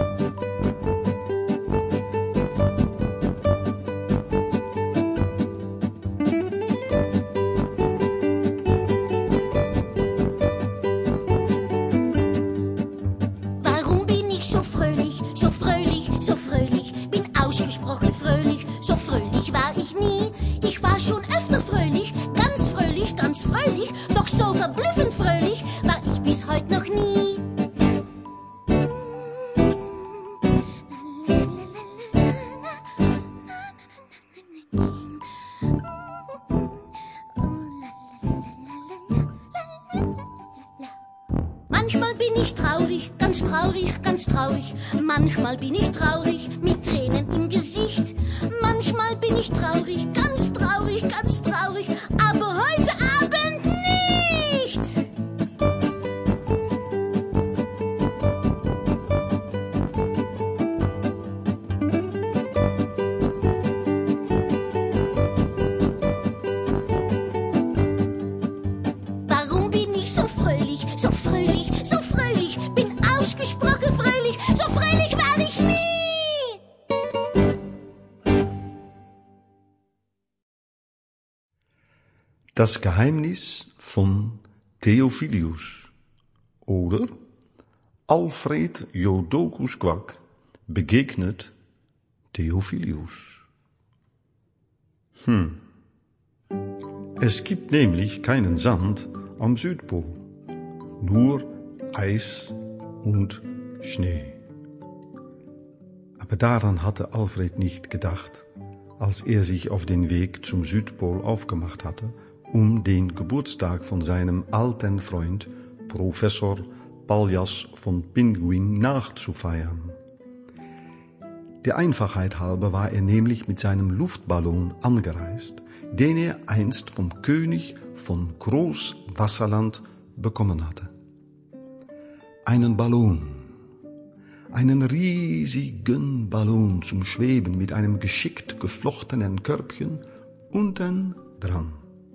Warum bin ich so fröhlich, so fröhlich, so fröhlich? Bin ausgesprochen fröhlich, so fröhlich war ich nie. Ich war schon öfter fröhlich, ganz fröhlich, doch so verblüffend fröhlich war ich bis heute noch nie. Manchmal bin ich traurig, ganz traurig, ganz traurig. Manchmal bin ich traurig, mit Tränen im Gesicht. Manchmal bin ich traurig, ganz traurig, ganz traurig. Aber heute Abend nicht! Warum bin ich so fröhlich, so fröhlich, so fröhlich? Bin ausgesprochen fröhlich, so fröhlich war ich nie! Das Geheimnis von Theophilius oder Alfred Jodocus Quack begegnet Theophilius. Es gibt nämlich keinen Sand am Südpol, nur Eis und Schnee. Aber daran hatte Alfred nicht gedacht, als er sich auf den Weg zum Südpol aufgemacht hatte, um den Geburtstag von seinem alten Freund Professor Paljas von Pinguin nachzufeiern. Der Einfachheit halber war er nämlich mit seinem Luftballon angereist, den er einst vom König von Großwasserland bekommen hatte. Einen Ballon, einen riesigen Ballon zum Schweben mit einem geschickt geflochtenen Körbchen unten dran.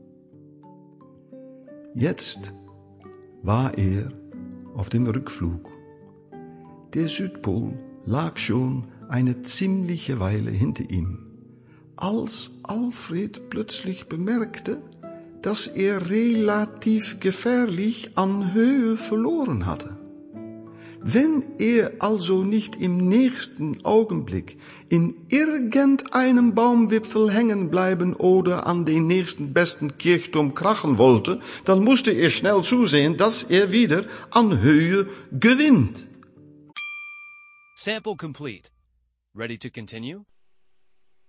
Jetzt war er auf dem Rückflug. Der Südpol lag schon eine ziemliche Weile hinter ihm, als Alfred plötzlich bemerkte, dass er relativ gefährlich an Höhe verloren hatte. Wenn er also nicht im nächsten Augenblick in irgendeinem Baumwipfel hängen bleiben oder an den nächsten besten Kirchturm krachen wollte, dann musste er schnell zusehen, dass er wieder an Höhe gewinnt. Sample complete. Ready to continue?